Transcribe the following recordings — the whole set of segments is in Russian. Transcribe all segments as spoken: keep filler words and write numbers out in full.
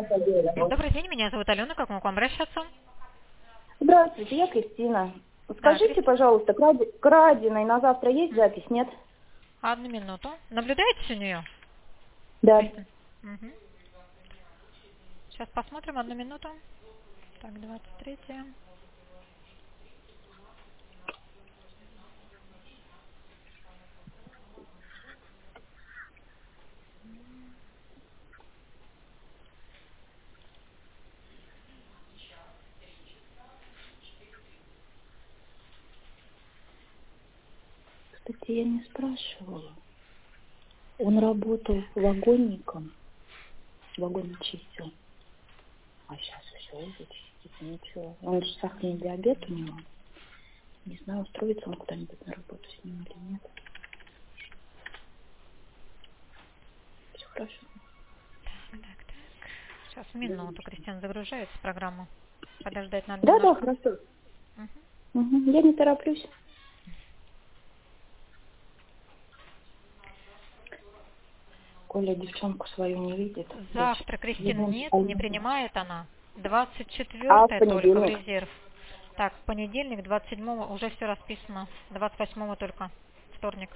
Добрый день, меня зовут Алена, как могу к вам обращаться? Здравствуйте, я Кристина. Да, Скажите, Кристина. пожалуйста, к Ради- к Радиной на завтра есть запись, нет? Одну минуту. Наблюдаете у нее, Да. Кристина? Угу. Сейчас посмотрим, одну минуту. Так, двадцать третье. Кстати, я не спрашивала. Он работал вагонником, вагон чистил. А сейчас все уже чистит, ничего. Он же сахарный диабет у него. Не знаю, устроится он куда-нибудь на работу с ним или нет. Все хорошо. Так, так, так. Сейчас, минуту, Кристина загружается в программу. Подождать надо Да, да, немножко. хорошо. Мгм. Угу. Я не тороплюсь. Коля девчонку свою не видит. Дочь. Завтра, Кристина, Его нет, не Алина. принимает она. двадцать А в четвёртое только в понедельник? резерв. Так, в понедельник, двадцать седьмого уже все расписано. двадцать восьмого только, вторник.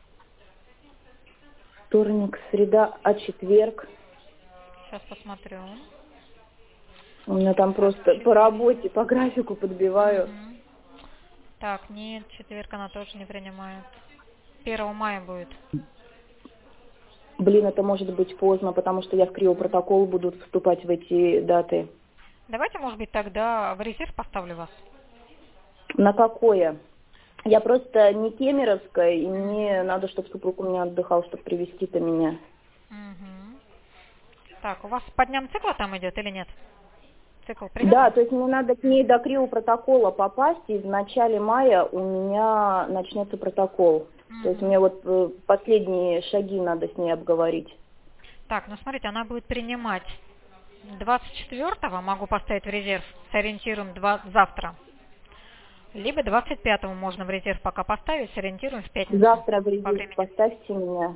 Вторник, среда, а четверг? Сейчас посмотрю. У меня там Так, просто по четверг. работе, по графику подбиваю. Мгм. Так, нет, четверг она тоже не принимает. Первого мая будет. Блин, это может быть поздно, потому что я в криопротокол буду вступать в эти даты. Давайте, может быть, тогда в резерв поставлю вас. На какое? Я просто не кемеровская, и мне надо, чтобы супруг у меня отдыхал, чтобы привезти-то меня. Угу. Так, у вас по дням цикла там идет или нет? Цикл Да, привязан? то есть мне надо к ней до криопротокола попасть, и в начале мая у меня начнется протокол. То есть Угу. мне вот э, последние шаги надо с ней обговорить. Так, ну смотрите, она будет принимать двадцать четвёртого, могу поставить в резерв, сориентируем два, завтра. Либо двадцать пятого можно в резерв пока поставить, сориентируем в пятницу Завтра в по резерв времени. поставьте меня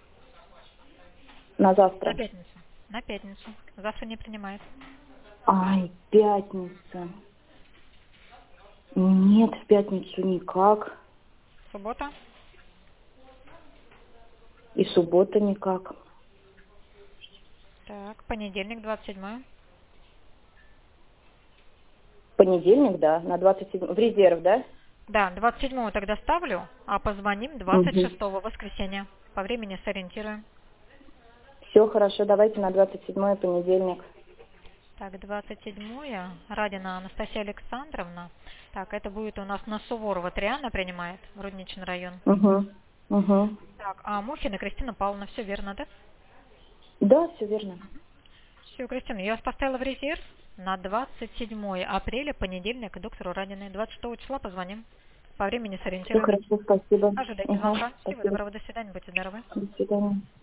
на На завтра. пятницу. На пятницу. Завтра не принимает. Ай, пятница. Нет, в пятницу никак. Суббота. И суббота никак. Так, понедельник, двадцать седьмое. Понедельник, да, на двадцать седьмое. В резерв, да? Да, двадцать седьмого тогда ставлю, а позвоним двадцать Угу. шестого воскресенья. По времени сориентируем. Все хорошо, давайте на двадцать седьмое понедельник. Так, двадцать седьмое. Радина Анастасия Александровна. Так, это будет у нас на Суворова Триана принимает, Рудничный район. Угу. Угу. Так, а Мухина Кристина Павловна, все верно, да? Да, все верно. Все, Кристина, я вас поставила в резерв на двадцать седьмое апреля, понедельник, к доктору Радиной. двадцать шестого числа позвоним. По времени Все сориентируем. хорошо, спасибо. Ожидайте Угу. звонка. Всего Спасибо. доброго, до свидания, будьте здоровы. До свидания.